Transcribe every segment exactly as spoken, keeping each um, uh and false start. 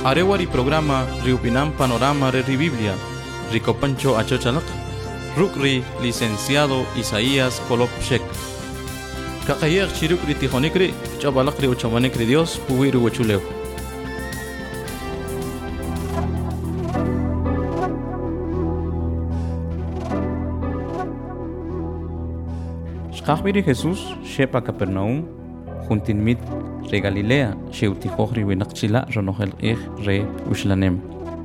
Arewari programa Riupinam Panorama Re Biblia, Ricopancho Achochalak, Rukri licenciado Isaías Kolopchek. Kakayer Chirukri Tijonikri, Chabalakri Uchamanekri Dios, Puiru Wachuleo. Shkahbiri Jesús, Shepa Capernaum, Juntin mit re Galilea, Sheutihoch Riwinakchila, Ronohel Ich re Ushlanem.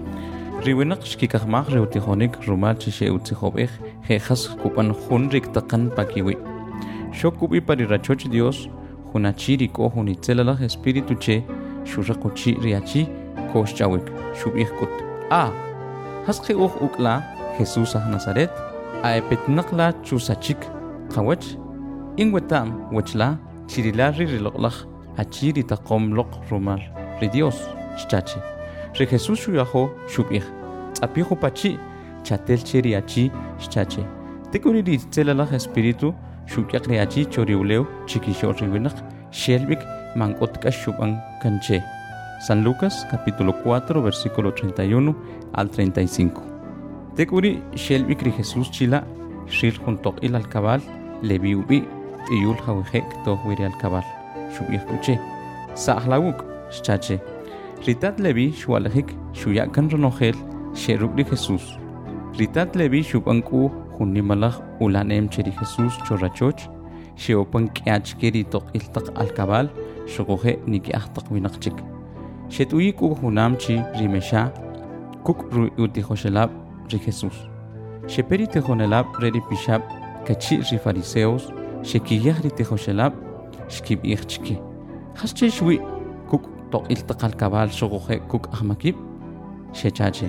Riwinak Shkikahmach Reutihonik, Rumachi Sheutihob Ich, Hejas Kupan Hunrik Takan Pakiwi. Shokubi Parirachoch Dios, Hunachiri ko Hunitzelala, Espiritu Che, Shurakuchi Riachi, Koshchawik, Shubikut. Ah, Haske Och Ukla, Jesús a Nazaret, Aepetnakla Chusachik, Kawach, Ingwetam, Wechla, Chirilari Riloklach, Achiri Takom Lok Rumar, Ridios, Chachi. Re Jesús Shuyaho, Shubich, Apijo Pachi, Chatel Cheriachi, Chachi. Tekuri Tzelala Espiritu, Shuyak Reachi, Choriuleo, Chikisho Riwinak, Shelvik, Mangotka Shuban Canche. San Lucas, capítulo cuatro, versículo treinta y uno al treinta y cinco. Tekuri Shelvik Ri Jesús Chila, Shir Juntok Il Alcabal, Leviubi, Tiyul Hawihek, Tohuiri Alcabal, Shubich Kuche, Sahlawuk, Chache. Ritat Levi, Shualahik, Shuyakan Ronohel, Sherukri Jesús. Ritat Levi, Shubanku, Hunimalach, Ulanem Cheri Jesús, Chorachoch, Sheopan Kiachkeri Tok Iltak Alcabal, Shogohe Nikiachtak Winakchik. Shetuiku Hunamchi, Rimesha, Kuk Utihoshelab, Ri Jesús. Sheperi Tehonelab, Redi Pishab, Kachi Ri Fariseos, Shekiyah Ri Tehoshelab, Shkib Ichchiki. Hasche Shui, Kuk Tok Iltak Alcabal, Shogohe Kuk Ahmakib, Shechache.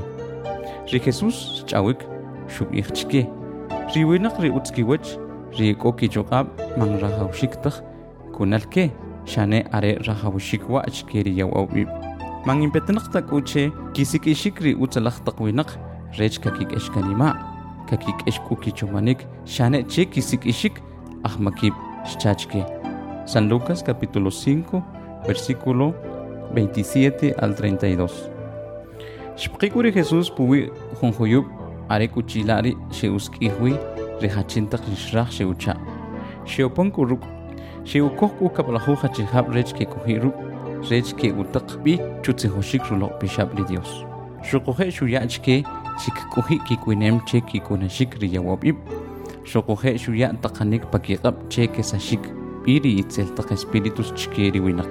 Ri Jesús, Chawik, Shub Ichchiki. Riwinak Ri Utskiwich, Ri Koki Jokab, Man Rahaushiktak, Kunalke, Shane Are Rahaushikwa, Chkeri Yawabib. Man Impetnaktak Uche, Kisik Ishikri Utalach Takwinak, Rech Kakik Eshkanima, Kakik Eshkuki Chumanik, Shane Che Kisik Ishik, Ahmakib, Shchachke. San Lucas capítulo cinco, versículo veintisiete al treinta y dos. Shpikuri Jesús Puwi Honjoyub, Are Kuchilari, Sheuskihui, Rehachintak Rishrach Sheucha. Sheopon Kuruk, Sheukok Kaplahu Hachihab Rech Ke Kuhiru, Rech Ke Utakbi, Chutzihoshik Rulok Bishabli Dios. Shokohe Shuyachke, Shikuhi Kikuinem Che Kikunashik Riyawabib. Shokohe Shuyat Takanik Pakirab Che Kesashik, Piri Itzel Tak Espiritus Chikeri Winak.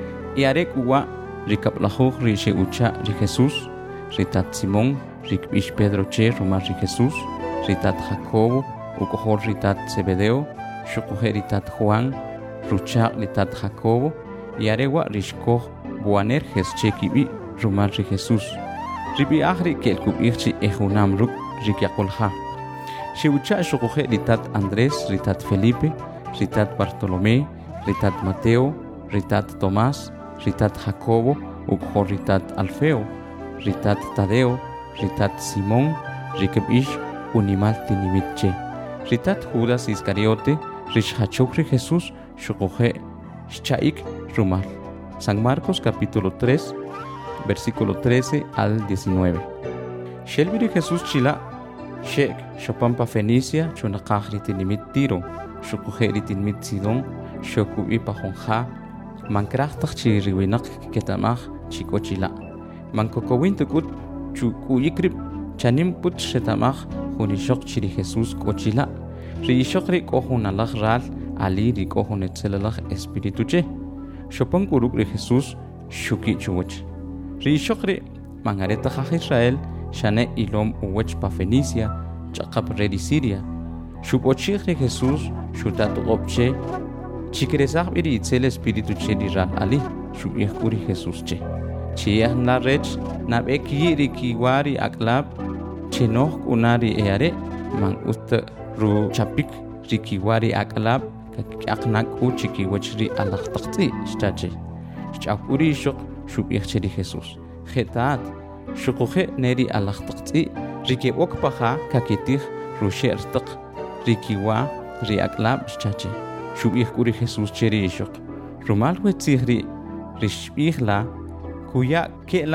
Iarek Uwa, Rikaplahu Risheucha Ri Jesús, Ritat Simón, Rikbish Pedro Che Rumar Ri Jesús, Ritat Jacobo, Ukohor Ritat Zebedeo, Shokohe Ritat Juan, Rucha Ritat Jacobo, Iaregua Rishkoh, Buaner Chekibi, Rumar Ri Jesús. Ribi Ahri Kelkubirchi Ejunam Ruk, Rikiakolha. Sheucha Shokohe Ritat Andrés, Ritat Felipe, Ritat Bartolomé, Ritat Mateo, Ritat Tomás, Ritat Jacobo, Ukohor Ritat Alfeo, Ritat Tadeo, Ritat Simón, Rikebish, Unimal Tinimitche. Ritat Judas Iscariote, Rishachokri Jesús, Shokohe, Shaik, Rumal. San Marcos capítulo tres, versículo trece al diecinueve. Shelviri Jesús Chila, Shek, Shopampa Fenicia, Chunakahri Tinimit Tiro, Shokohe Ritinimit Sidon, Shokubi Pajonja, Mankrachtach Chiriwinak Ketamach, Chikochila. Mankokowin Tukut, Chukuyikrip, Chanim Put Shetamach, Hunishok Chiri Jesús Kochila, Rishokri Kohunalach Ral, Ali Rikohunetzelach Espirituche, Shopon Kuruk Jesús, Shuki Chuwach. Rishokri, Mangareta Haj Israel, Shane Ilom Uwech Pa Fenicia, Chakap Redi Siria, Shupochiri Jesús, Shutat Opche, Chikresach Biri Itzel Espirituche Ral Ali, Shubikuri Jesús Che. Chiah na rech na beki rikiwari aklab chenoh kunari eare man usta ru chapik rikiwari aklab kaknak u chikiwachri Allah taqti shtache shapuri shok shubihcheri Jesus khetat shukhe neri Allah taqti riki okpaha kakitih rusher taq rikiwa ri aklab shtache shubihkuri Jesus cheri shok rumal wetsihri rishbihla Kuya Kela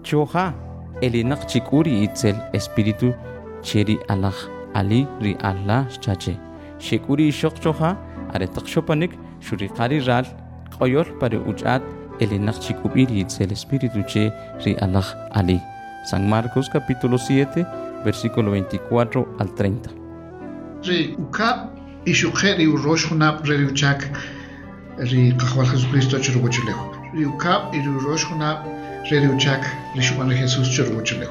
choja elinak chikuri itzel espíritu cheri alaj ali ri Allah chache shekuri shok choja aretak shopanik shurikari ral qoyor pare uchat elinak chikubiri itzel espíritu che ri alaj ali. San Marcos capítulo siete versículo veinticuatro al treinta. Ri ukab ishukhe ri urosh hunab ri uchak ri kahwal Jesucristo churugochulejo. Ri ukab ri urosh hunab ri uchak ri shuban Jesús churugochulejo.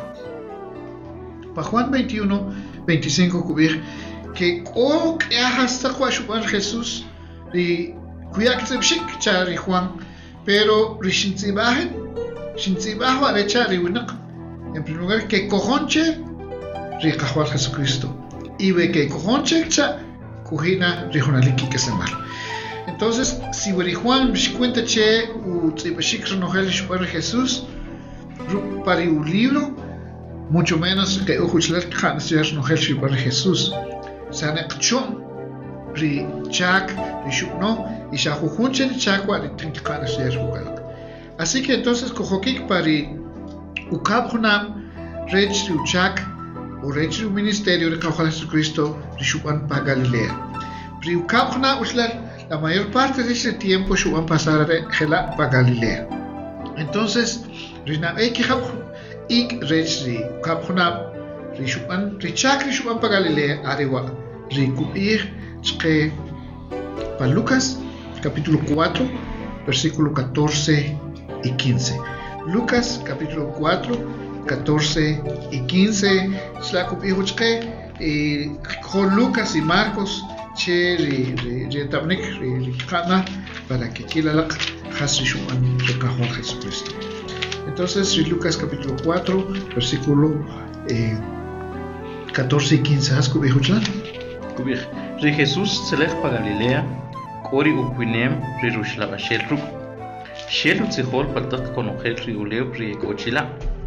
Pa Juan veintiuno, veinticinco kubir que o que hasta kwa shuban Jesús ri kuyak zebshik cha ri Juan pero ri shinzibahen shinzibaho arecha ri winak. En primer lugar que cojonche ri kahwal Jesucristo y ve que cojonche cha kujina ri jonaliki que se mal. Entonces, si Ri Juan cuenta che u tzibashik renohel shpar Jesús para un libro, mucho menos que ujuchler khan ser renohel shpar Jesús. Sanekchon ri chak ri shupno y shahujunche ri chakwa ri trinkana ser jugal. Así que entonces kojokik pari ukab hunam rech ri uchak o rech ri ministerio de Jesucristo ri shupan pa Galilea. Pri ukab hunam uslar la mayor parte de ese tiempo se van a pasar a para Galilea. Entonces, Rina Ekihab y Rechri Kaphunab Rishupan Richak Rishupan para Galilea Arewa Rikubir Chke para Lucas capítulo cuatro versículo catorce y quince. Lucas capítulo cuatro catorce y quince. Slakubir Chke y con Lucas y Marcos che ri ri tabnik ri kana para que quiera hasrishuan recajón Jesucristo. Entonces, Lucas capítulo cuatro, versículo eh, catorce y quince. ¿Has cubijuchlan? Cubij. Ri Jesús se lej pa Galilea, kori uquinem ri rushlaba shelruk. Shelu tzihol patak konojel ri uleu ri ekochila.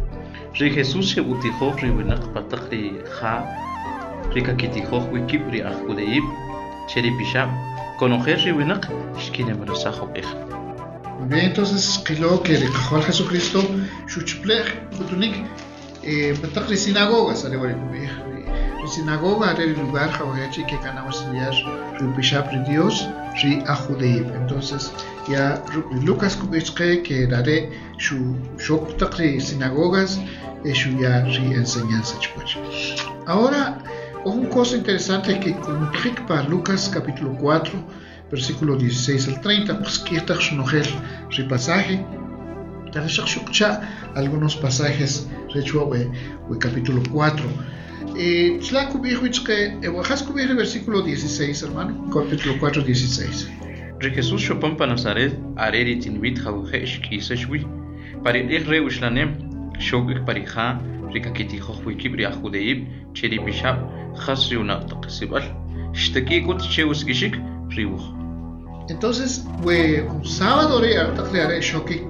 Ri Jesús se utijo ri winak patak ri ha ri kakitijo wikib ri ajudeib. Cheri Pishab, conocer Riwinak, Shkine Marasajo Ej. Muy bien, entonces, que lo que le cajó al Jesucristo, Shuchplech, Butunik, Patak de sinagogas, ale vale, de sinagoga, era el lugar, Hawaii, que ganamos el Ri Pishab, Ri Dios, Ri Ajudeib. Entonces, ya Lucas Kubishke, que daré su Shoptak de sinagogas, y su ya Ri enseñanza. Ahora, una cosa interesante que con para Lucas capítulo cuatro, versículo dieciséis al treinta, pues que está el pasaje, algunos pasajes de capítulo cuatro. Eh, versículo dieciséis, hermano, capítulo cuatro, dieciséis. Jesús Chopin pa Nazaret, areri tinvit hauhesh kiseshwi, para ir reuslanem, shogik parija, rikakitijo wikibri ajudeib, cheri bishab, khasriuna taqsibal, shtaki kut cheuskishik, riuj. Entonces, we un sábado re artaqleare shoki.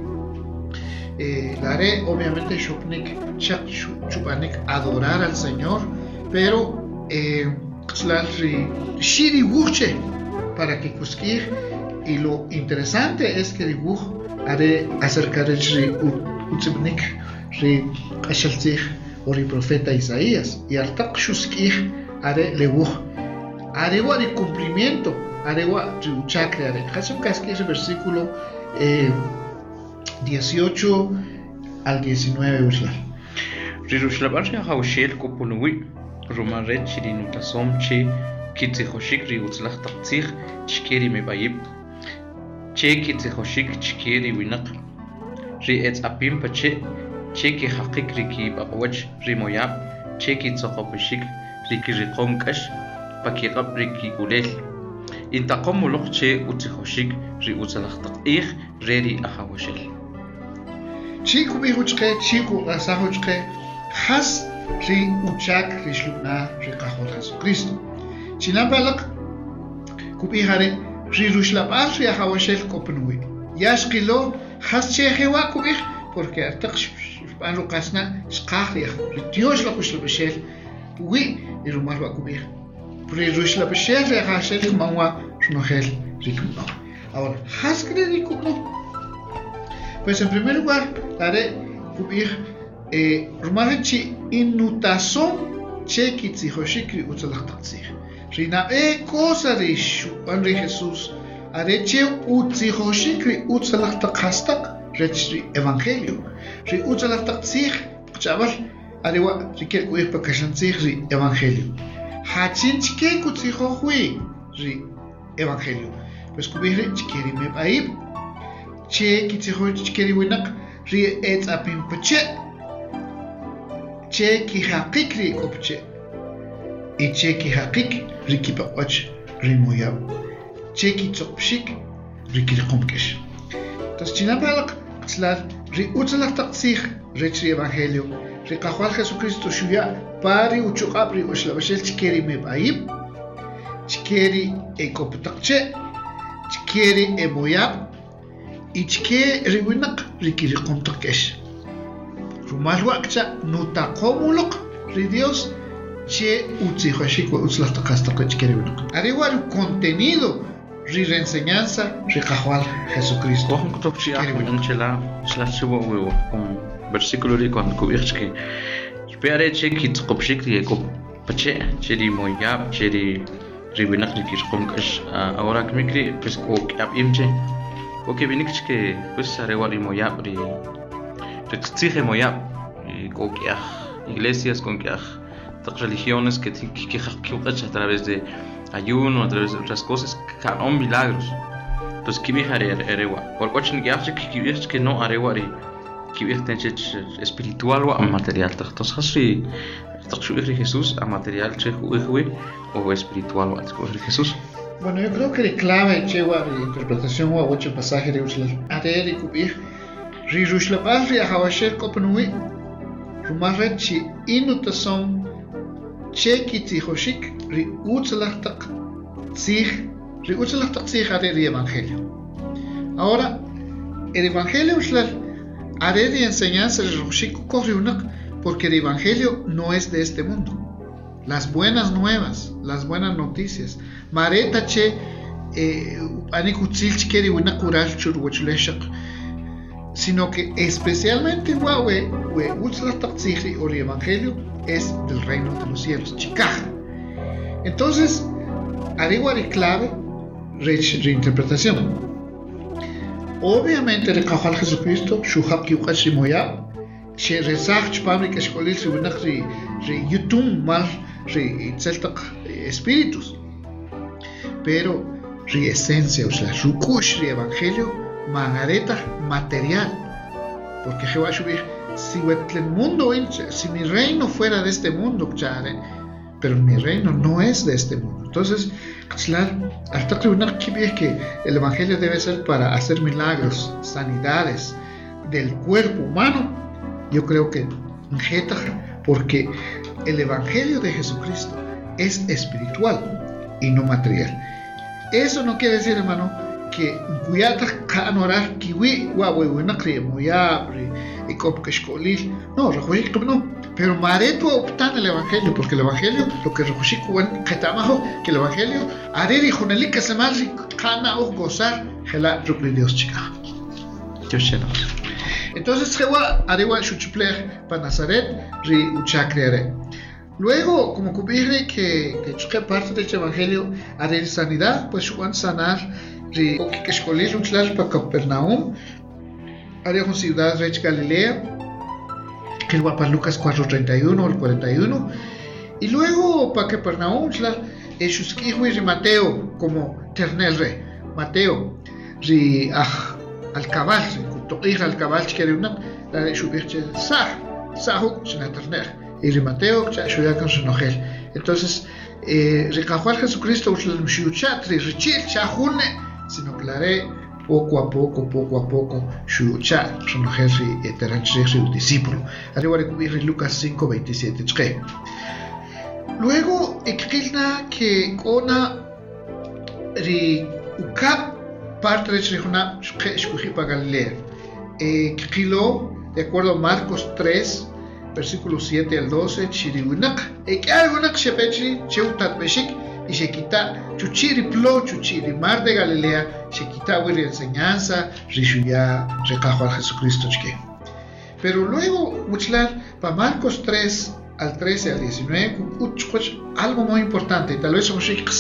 Eh, la haré obviamente shopnik, chupanik adorar al Señor, pero eh, shiri wuche para que kuskir. Y lo interesante es que dibuj haré acercar el shri utzibnik ri ashaltich o ri profeta Isaías y artak shuskir haré lebuj haré wa de cumplimiento haré wa riuchakre haré hasum kaski ese versículo eh, dieciocho al diecinueve usla rirushla ya haushel kopunui rumaret shirinutasom che kitzihoshik riutzlach taqtzich chkeri mebayib che kitzihoshik chkeri winak ri etz apim pache che ki haqik riki baqwaj rimoyab che kitzoqopishik riki riqomkash pakiqab riki ulel intaqom muluq che utzihoshik ri utzlach taqich reri ahawashel chiku bihuchke chiku asahuchke has ri uchak ri shlubna ri qahol Jesucristo chinabalak kubihare ri rushlabas ri ahawashel kopnui yashkilo has che hewa kubih porque artaq ban ruqasna shqahri ri Dios la kushlabashel wi ri rumar wa kubih ri rushlabashel ri ahawashel mawa shnohel ri kubno ahora has que ri kubno. Pues en primer lugar, haré cubrir eh rumarechi inutason che kitzihoshik ri utzalaqtaqtzih rina e cosa rishu anri Jesús areche utzihoshik ri utzalaqtaqhastaq rechri evangelio ri utzalaqtaqtzih chaval arewa rikel kuih pakashantzih ri evangelio hachinchke kutzihohui ri evangelio pues kubihri chikeri me baib che kitzihoy chikeri winak ri etzapim pache che ki haqiq ri opche y che ki haqiq ri kipaqach ri moyab che ki tsopshik ri kirqomkesh entonces chinapalaq tzlar ri utzalaqtaqtzih ri evangelio ri qahwal Jesucristo shuya pari uchuqab ri ushlabashel chikeri me baib chikeri ekoptaqche chikeri emoyab y chike riwinak rikiri qomtaqesh rumal waqcha nutaqomuluq ri Dios che utzihashik wa utzlaqtaqastaq chikeri winak ariwal contenido ri enseñanza ri qahwal Jesucristo Cojan kutopchi ahun chela shlachubo huevo con versículo ri con kubirchki Speare che kitqopshik ri ekop pache cheri moyab cheri riwinak rikir qomkash ahora que mikri pues ko kap imche o que vinik que pues arewali moyab ri tzige moyab ko que iglesias con que religiones que que que a través de ayuno a través de otras cosas caron milagros entonces que viajar arewa por cochen que hace que viajes que no arewa ri que viajes espiritual o material entonces así تقشوا Jesús a material che o espiritual o Jesús. Bueno, yo creo que la clave chewa la interpretación o ocho pasaje de usla ade ri kubih ri rushla bahri hawashel kopenui rumarchi inutason chekiti hoshik ri utzlaqtaq sich ri utzlaqtaq sich ade ri evangelio. Ahora el evangelio usla ade ri enseñanza ri hoshik korriunak porque el evangelio no es de este mundo. Las buenas nuevas, las buenas noticias. Mareta che anikutzil chkeri wina kural churwachleshaq. Sino que especialmente wawe we utzlaqtaqtzihri o el evangelio es del reino de los cielos, chikaj. Entonces, arriba de clave reinterpretación. Obviamente el Cajal Jesucristo shuhab yuqashi moyab she rezach chpamri que escolil se vinak ri ri yutum mal ri tzeltaq espíritus pero ri esencia o sea rukush ri evangelio mangareta material porque Jehová subir si el mundo si mi reino fuera de este mundo chare pero mi reino no es de este mundo entonces claro al taqribunak kibih que el evangelio debe ser para hacer milagros sanidades del cuerpo humano. Yo creo que porque el evangelio de Jesucristo es espiritual y no material. Eso no quiere decir, hermano, que kuyata kanorar kiwi wawewenakri moyabri y kopkeshkolil. No, no. Pero mareto optan el evangelio, porque el evangelio, lo que rejushikuan ketamajo, que el evangelio areri jonelika semalri kana o gozar hela rukli Dios chica. Dios chelo. Entonces Jehová arewa shuchplech para Nazaret ri uchakre. Luego, como cubrirle que que parte del evangelio haré sanidad, pues van sanar ri que escolir un claro para Capernaum, haré una ciudad de Galilea, que va para Lucas cuatro treinta y uno al cuarenta y uno, y luego para Capernaum, claro, es ri Mateo como ternel Mateo ri ah al cabal toqir al cabal que era una la de subirche sah sahu sinaterner y de Mateo que ayuda con su nogel entonces eh recajó Jesucristo el mshuchatri richil chahune sino claré poco a poco poco a poco shucha su nogel y teranche su discípulo arriba de cubrir Lucas cinco veintisiete luego ekilna que ona ri ukap parte de Shihuna Shkuhipa Galilea. Eh, Kilo, de acuerdo a Marcos tres, versículos siete al doce, Chiriwinak, e que algunak Shepechi, Cheutat Beshik, y Shekita, Chuchiri Plo, Chuchiri Mar de Galilea, Shekita Wiri enseñanza, Rishuya, Recajo al Jesucristo Chke. Pero luego, uchlar, para Marcos tres, al trece, al diecinueve, algo muy importante, tal vez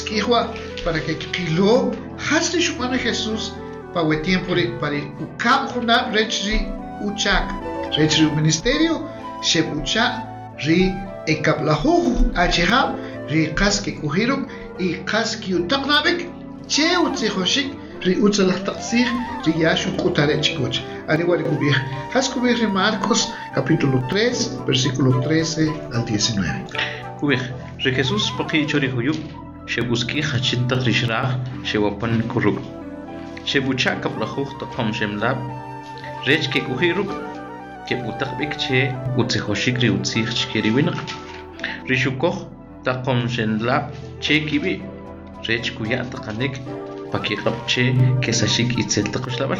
para que Kilo, Hasri Shumana Jesús, para el tiempo para Ukam Hunab Rechri Uchak, Rechri Ministerio, Shebucha, Ri Ekablahu, Achihab, Ri Kaski Kuhiruk, y Kaski Utaknabek, Che Utzihoshik, Ri Utzalah Taksir, Ri Yashu Kutarechikoch, Ariwari Kubir, Haskubir Marcos, capítulo tres, versículo trece al diecinueve. Kubir, Ri Jesús Paki Chorihuyuk, Shebuski Hachinta Rishrah, Shewapan Kuruk, Shebucha Kablahu Takom Shemlab, Rech Ke Kuhiruk, Ke Utakbik Che, Utzihoshik Ri Utzich Chkeriwinak, Rishukoch, Takom Shemlab, Che Kibi, Rech Kuya Takanik, Pakirab Che, Kesashik Itzel Takushlabal.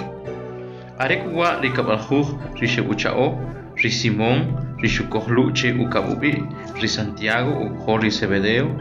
Arekwa Rikabalhuj, Rishebuchao, Risimón, Rishukohlu Che Ukabubi, Risantiago, Ujori Sebedeo,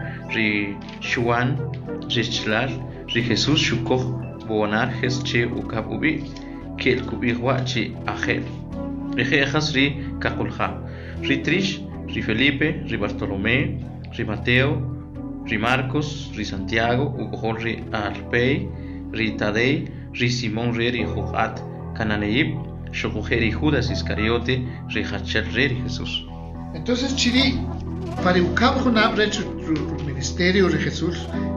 Rishuan, Rischlar, Rijesús Shukoh, Boanarjes Che Ukabubi, Kel Kubihwa Che Ajel, Rijejas Ri Kakulha, Ritrish, Rifelipe, Ribartolomé, Rimateo, Rimarcos, Risantiago, Ujori Alpei, Ritadei, Risimón Reri Juhat, Cananeib, Shokujeri Judas Iscariote, Rihachel Reri Jesús. Entonces, Chiri, para Ukam Hunab Rechu Ministerio de Jesús,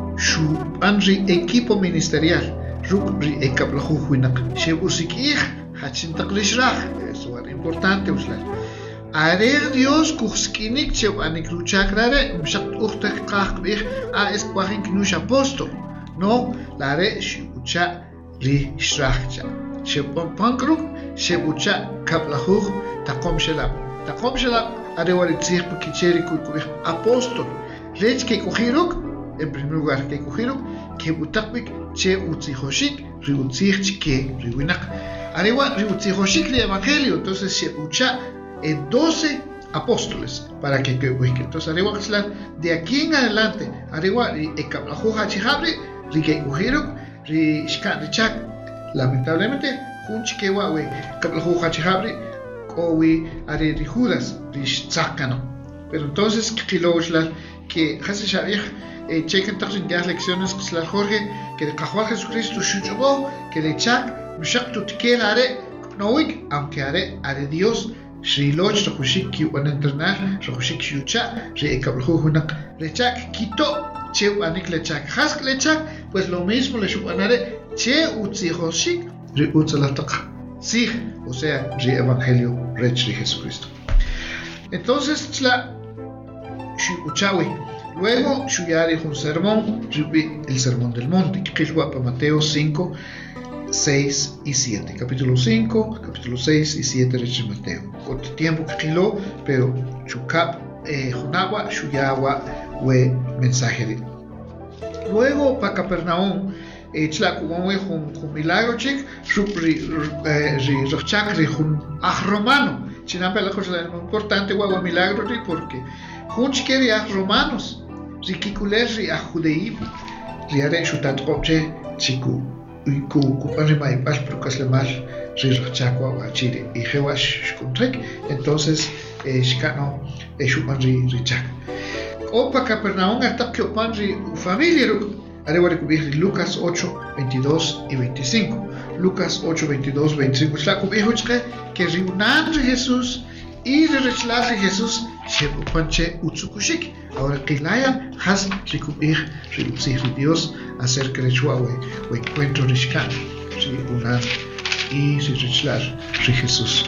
su anri equipo ministerial, Ruk Ri Ekablahu Huinak, Shebusikir, Hachintak Rishrach, eso es importante, uslar. Arer Dios Kuskinik Chew Anikruchakrare, Mshat Uchtek Kakbir, A Esquahin Knush Apostol, no, la Re Shibucha Ri Shrachcha. Shepon Pankruk, Shebucha Kablahu, Takom Shelab. Takom Shelab, Arewari Tzir Pukicheri Kukubik, Apostol. Rech que Kuhiruk, en primer lugar que Kuhiruk, que Butakbik, Che Utzihoshik, Riutzich que Riwinak. Arewa Riutzihoshik de Evangelio, entonces Shebucha en doce apóstoles para que Kuhik. Entonces Arewa de aquí en adelante, Arewa Ekablahu Hachihabri, Rike Kuhiruk, Rishkan Richak. Lamentablemente, Hunch Kewawe, Kablahu Hachihabri, Kowi, Are Judas, Rishtzakano. Pero entonces, Kiloshlar, que Hase Sharich, chequen todas las lecciones que la Jorge, que de Cajual Jesucristo Shuchobo, que de Chak, Mshak Tutkel Are, Knowik, aunque Are, Are Dios, Shri Loch, Rahushik, Ki van entrenar, Rahushik Shucha, Re Kablahu Hunak, Rechak, Kito, Che Anik Lechak, Hask Lechak, pues lo mismo le Shupanare. Che Utzihoshik, Re Utzalatak, sí, o sea, Re Evangelio, Rech de Jesucristo. Entonces, la Shuchawi, luego Shuyari un sermón, el sermón del monte, que es para Mateo cinco, seis y siete. Capítulo cinco, capítulo seis y siete de Mateo. Corto tiempo que quiló, pero Shukap, Junawa, Shuyawa, we mensaje. Luego para Capernaum, Echla como un milagro chic, supri rochak un aj romano. Chinampa la cosa importante guagua milagro ri porque hunch que de aj romanos, riquicules ri aj judeib, riare chutat obje chiku, ku kupanri mai pas procas le mal ri rochak guagua chile y jewash shkuntrek, entonces shkano eshupanri richak. Opa Capernaum hasta que opanri familia Arewari Kubir Lucas ocho, veintidós y veinticinco. Lucas ocho, veintidós, veinticinco. Es la Kubir que reúnan de Jesús y de rechlar de Jesús se panche utsukushik. Ahora que la has recubir reducir de Dios acerca de su o encuentro de Shkan. Reúnan y se rechlar de Jesús.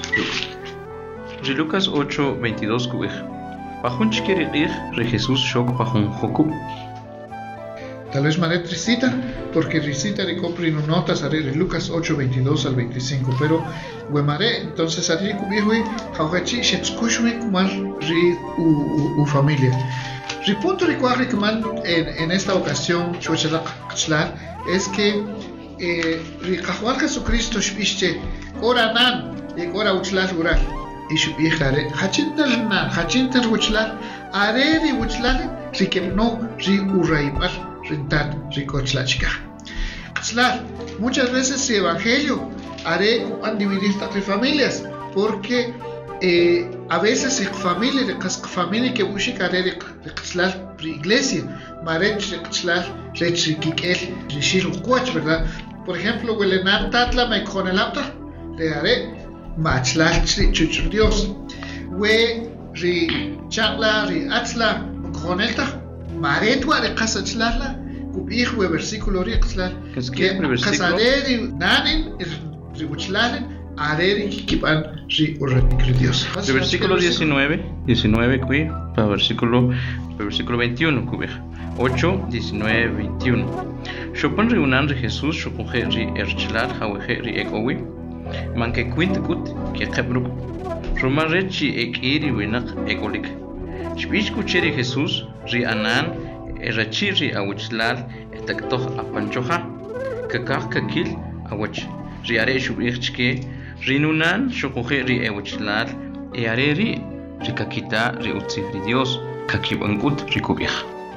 Lucas ocho, veintidós Kubir. Pajun chkeri de Jesús shok pajun hokub. Tal vez Maret recita, porque recita de comprin notas a Lucas ocho, veintidós al veinticinco, pero Wemare, entonces a Riku Bihui, Hauhachi, Shetskushwe, Kumar, Ri, u familia. Ripunto recuerda que en esta ocasión, Chuachalak, es que Rikahual Jesucristo, Shpiche, Koranan, y Kora Uchlar Ural, y Shubihare, Hachinternan, Hachinter Uchlar, Are, Uchlar, Rikemno, Ri Uraibar. Rentar ricotlachka. Muchas veces el evangelio haré a dividir entre familias porque eh, a veces en familia, en familia que busca carrera la iglesia, marech la rechiquiquel, rechil cuach, ¿verdad? Por ejemplo, huelenar tatla me con el apta, le haré machlal chuchur Dios, we ri chatla ri atzla con el ta, maretwa de casa chlala, cubij we versículo ri chlal, que casaderi nanin ri uchlalen. Areri kipan ri urranikri Dios. El versículo diecinueve, diecinueve kui, para versículo, para versículo veintiuno kui, ocho, diecinueve, veintiuno. Shopan ri unan ri Jesús, shopun ri erchlar, haweje ri ekowi, manke quint gut, que kebruk. Roman rechi ekiri winak ekolik. Shpish kucheri Jesús, ri anan, erachi ri awichlal, etaktoh apanchoha, kakak kakil, awach. Ri are shubirchke, rinunan shokoje ri ewchlal e areri rikakita ri utzifri Dios kakibangut rikubih.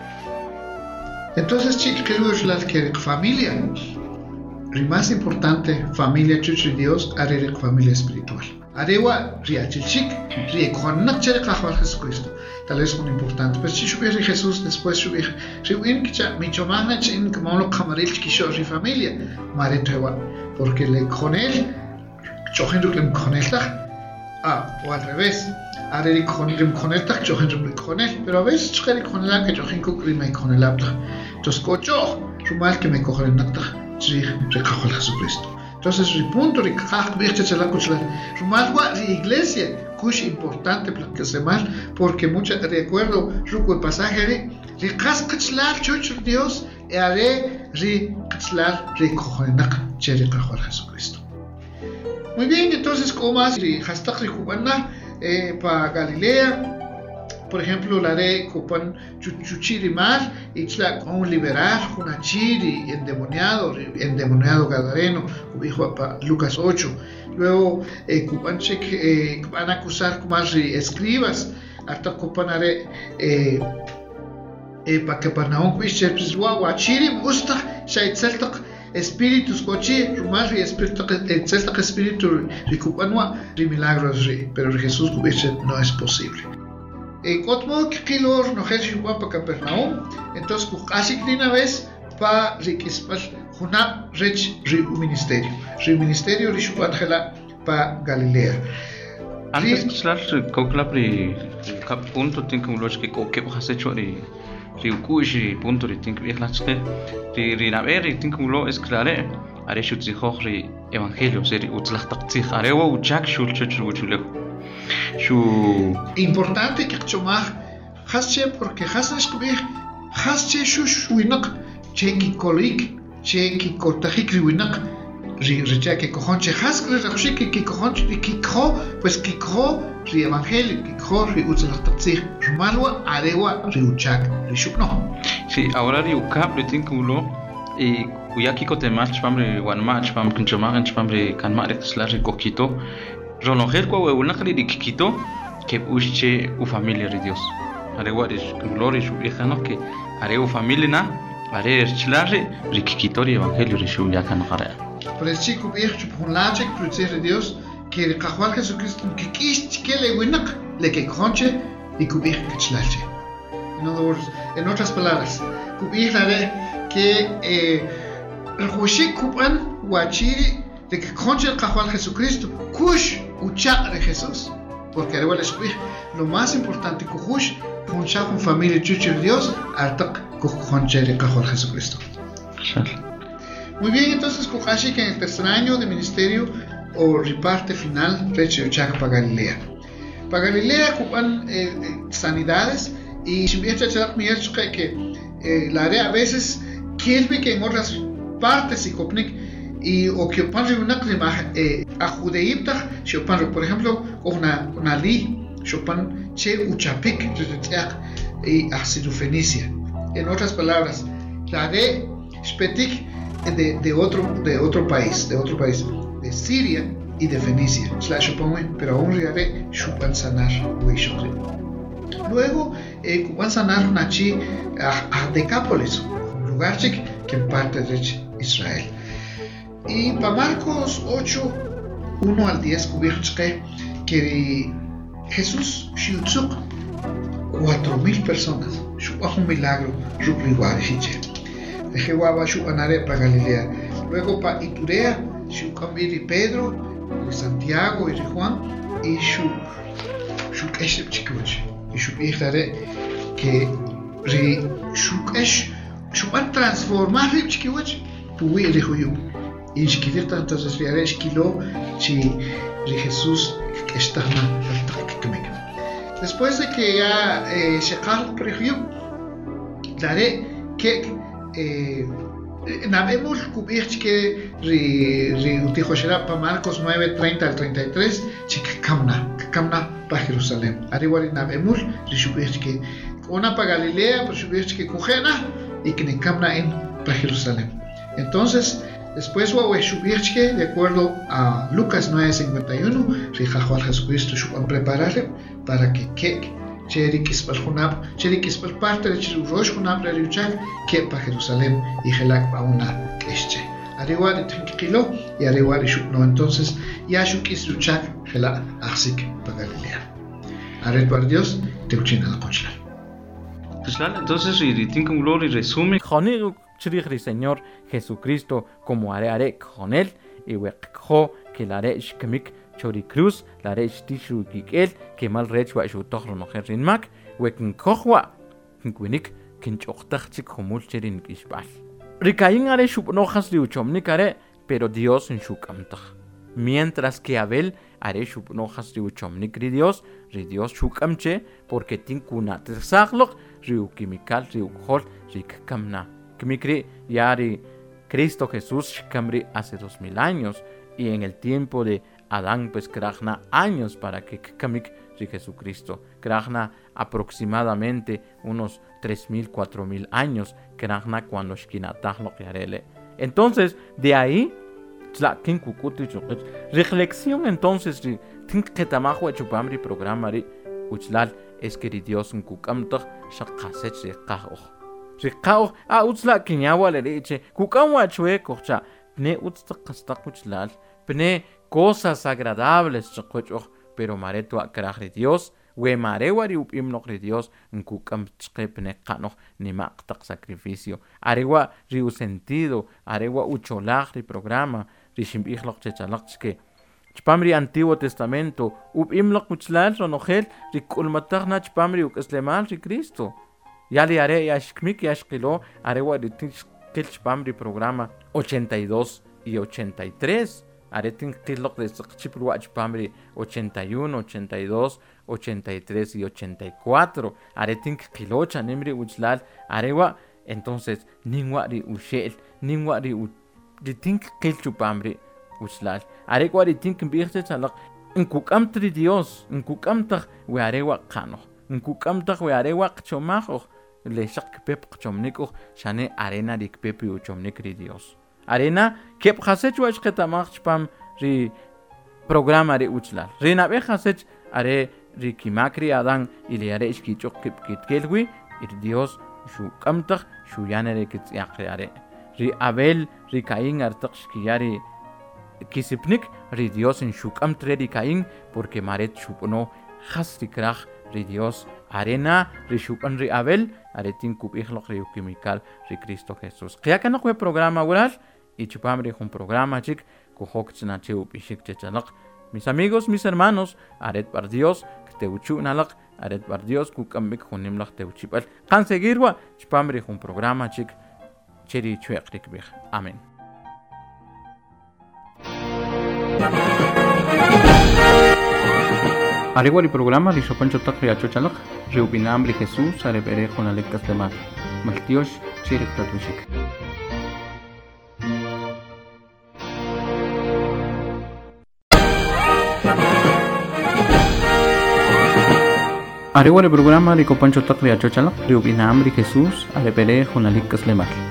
Entonces, chicos, queridos, la que familia, ri más importante, familia chuchri Dios, areri familia espiritual. Arewa ri achilchik, ri konak chere kahwal Jesucristo. Tal vez muy importante, pero si subir Jesús después subir, si uin kicha michomana chin como lo camaril kisho ri familia, maretewa, porque le con él chojen ruklim con él tak, ah, o al revés, areri con él con él tak chojen ruklim con él, pero a veces chojen con él que chojen kuklim con él tak, entonces cocho, rumal que me cogen nakta, si recojo Jesucristo. Entonces el punto de que la rumal la iglesia kush importante para que se mal porque mucho recuerdo ruco el pasaje de rikas kachlar chuch Dios y haré ri kachlar ri cojonak chere kahwal Jesucristo. Muy bien, entonces como más ri hashtag ri kubana para Galilea. Por ejemplo, la de Copan Chuchiri Mar, y la con liberar, una chiri, endemoniado, endemoniado gadareno, como dijo Lucas ocho. Luego, Copan Chek van a acusar como escribas, hasta Copan Are, para que para no cuisar, pues guau, chiri, gusta, shaitzeltak, espíritus, cochi, rumar y espíritu, etzeltak espíritu, ricupanua, y milagros, pero Jesús no es posible. Kotmo kilor no es igual para Capernaum, entonces casi que una vez para riquispal una rech ri ministerio, ri ministerio ri shubangela para Galilea. Antes de hablar con la pri cap punto tengo un loch que que has hecho ri ri kushi punto ri tengo que hablar ri ri naver ri tengo un lo es clare are shutzi ri evangelio seri utzlach taqtih arewa uchak shul chuchu chulew. Importante que chomar hasche porque hasnes kubir hasche shush winak cheki kolik cheki kortajik winak ri richa que cojonche haskle rakshiki que cojonche que kho pues que kho ri evangelio que kho ri utzlachtatzir rumalwa arewa ri uchak ri shukno. Sí, ahora ri ukap ri tinkulo y kuyaki kotemach pamre wan match pam kunchomar pamre kanma ri slash kokito. Ronojer kwa una kali dikito que usche u familia de Dios. Are what is glory su hija no que are u familia na are chlare rikitori evangelio de su ya kan qara. Pero el chico viejo por la check producir de Dios que el kahwal Jesucristo que kist que le winak le que conche y cubir que chlache. En other words, en otras palabras, cubir la que eh el hoshi kuban wachiri de que conche el kahwal Jesucristo kush ucha de Jesús, porque lo más importante que Kush, puncha con familia chuchi de Dios, altak conche de Cajol Jesucristo. Muy bien, entonces Kuhashi que en el tercer año de ministerio o reparte final reche uchak para Galilea. Para Galilea ocupan eh, sanidades y si bien que eh, la área a veces quiere que en otras partes y copnik y o que opan una clima eh, a judeíta si opan por ejemplo una una li chopan che uchapik y a Fenicia. En otras palabras, la de spetik de de otro de otro país, de otro país, de Siria y de Fenicia. Slash opan pero aún reale chupan sanar huishore. Luego eh cuban sanar nachi a Decápolis, un lugar chic que parte de Israel. Y para Marcos ocho, uno al diez, cubierto que Jesús shiutzuk cuatro mil personas. Shu un milagro rubriguar shiche. Jehová shu anare para Galilea. Luego para Iturea, shu camiri Pedro, y Santiago y Juan y shu shu kesh chikuch. Y shu ihtare que ri shu kesh shu an transformar ri chikuch puwi ri huyu. Y shkidir tantas esriare shkilo chi ri Jesús que está na. Después de que ya se acabó el prejuicio, daré que navegamos cubiertos que dijo para Marcos nueve, treinta al treinta y tres, que camna, que camna para Jerusalén. Arriba navegamos, cubiertos que una para Galilea, pero cubiertos que cogena y que camna en para Jerusalén. Entonces, después hubo cubiertos que, de acuerdo a Lucas nueve, cincuenta y uno, rijajo al Jesucristo a prepararle para que que cheri kispal junab cheri kispal parte de chiru rosh junab la riuchak que para Jerusalén y gelak para una question arriba de tranquilo y arriba de shuk no entonces ya shuk is riuchak gelak axik para Galilea arret para Dios te uchina la conchla entonces y tinka un gloria resume Jonig chiri Señor Jesucristo como are are con él y wekho que la re shkemik Chori Cruz, la reich tishu gikel, que mal reich wa shu tokhlo no herin mak, wekin kokhwa, kinquinik, kinchochtachik humul cherin kishbal. Rikayin are shu no has riuchomnik are, pero Dios en shukamtach. Mientras que Abel are shu no has riuchomnik ri Dios, ri Dios shukamche, porque tinkuna tsaglok, riu kimikal riu khol, rik kamna. Kimikri yari Cristo Jesús kamri hace dos mil años, y en el tiempo de Adán pues krachna años para que kamik de Jesucristo. Krachna aproximadamente unos tres mil, cuatro mil años. Krachna cuando shkinatah lo que Entonces, de ahí, reflexión entonces, tinketamahua chupamri programa ri uchlal es que Dios un kukamtah shakasech riqahoh. Riqahoh, ah, utzla kinyawa le leche, kukamwa chue kocha, ne utztaqastaq uchlal, pne cosas agradables, pero mareto a krach Dios, we marewari upimno Dios, un kukam chkepne kano, ni maktak sacrificio. Arewa riu sentido, arewa ucholach ri programa, rishimbichloch chechalachke. Chpamri Antiguo Testamento, upimloch uchlal ronogel, rikulmatachna chpamri ukeslemal ri Cristo. Yali are yashkmik yashkilo, arewa ritinchkel chpamri programa ochenta y dos y ochenta y tres. Aretin kilok de Chipruach Pamri ochenta y uno, ochenta y dos, ochenta y tres y ochenta y cuatro. Aretin kilocha nimri uchlal arewa. Entonces ningwari ushel, ningwari utink kilchupamri uchlal. Arewa ritink birte chalak. Nkukamtri Dios, nkukamtach we arewa kano. Nkukamtach we arewa kchomajo. Le shak pep kchomniko shane arena dik pepi uchomnikri Dios. Arena que hasech wach ketamach chpam ri programa ri uchlal. Ri nabe hasech are ri kimakri adan ili are iskichok kip kitkelwi ir Dios shu kamtach shu yanere kitsiakri are. Ri Abel ri Caín artak shkiyari kisipnik ri Dios en shu kamtre ri Caín porque maret shupono has ri krach ri Dios arena ri shupan ri Abel aretin kup ihlok ri ukimikal ri Cristo Jesús. Kaya kanok we programa wural y chupamri un programa chic cojoc chnacheu pishik chechalak. Mis amigos, mis hermanos, aret par Dios que te uchu nalak, aret par Dios kukambik hunimlak te uchipal. Kan seguirwa chupamri un programa chic cheri chuekrik bih. Amén. Aregua el programa li sopancho takri achochalak, reupinambri Jesús arebere con alectas de mar. Maltiosh chirek tatushik. Arewa el programa de Copancho Tacri Achochalak, Riubinambri Jesús, Alepere, Jonalicas Lemar.